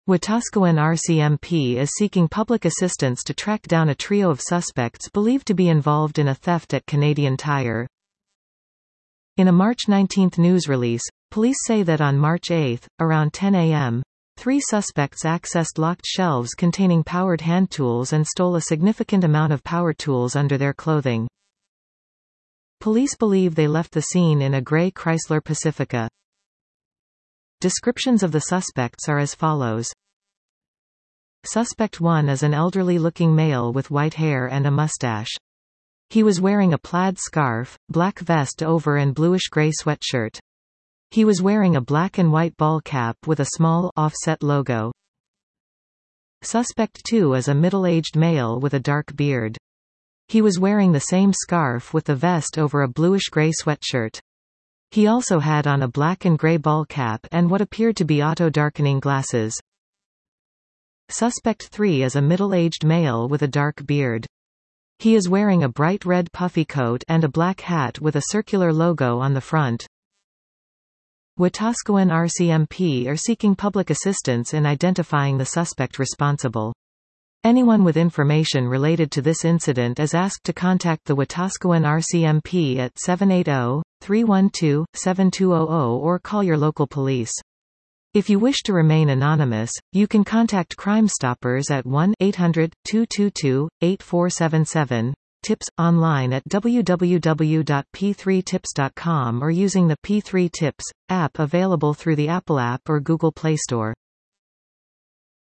Wetaskiwin RCMP is seeking public assistance to track down a trio of suspects believed to be involved in a theft at Canadian Tire. In a March 19 news release, police say that on March 8, around 10 a.m., 3 suspects accessed locked shelves containing powered hand tools and stole a significant amount of power tools under their clothing. Police believe they left the scene in a gray Chrysler Pacifica. Descriptions of the suspects are as follows. Suspect 1 is an elderly-looking male with white hair and a mustache. He was wearing a plaid scarf, black vest over and bluish-gray sweatshirt. He was wearing a black and white ball cap with a small, offset logo. Suspect 2 is a middle-aged male with a dark beard. He was wearing the same scarf with the vest over a bluish-gray sweatshirt. He also had on a black and gray ball cap and what appeared to be auto-darkening glasses. Suspect 3 is a middle-aged male with a dark beard. He is wearing a bright red puffy coat and a black hat with a circular logo on the front. Wetaskiwin RCMP are seeking public assistance in identifying the suspect responsible. Anyone with information related to this incident is asked to contact the Wetaskiwin RCMP at 780-312-7200 or call your local police. If you wish to remain anonymous, you can contact Crime Stoppers at 1-800-222-8477, tips, online at www.p3tips.com or using the P3 Tips app available through the Apple App or Google Play Store.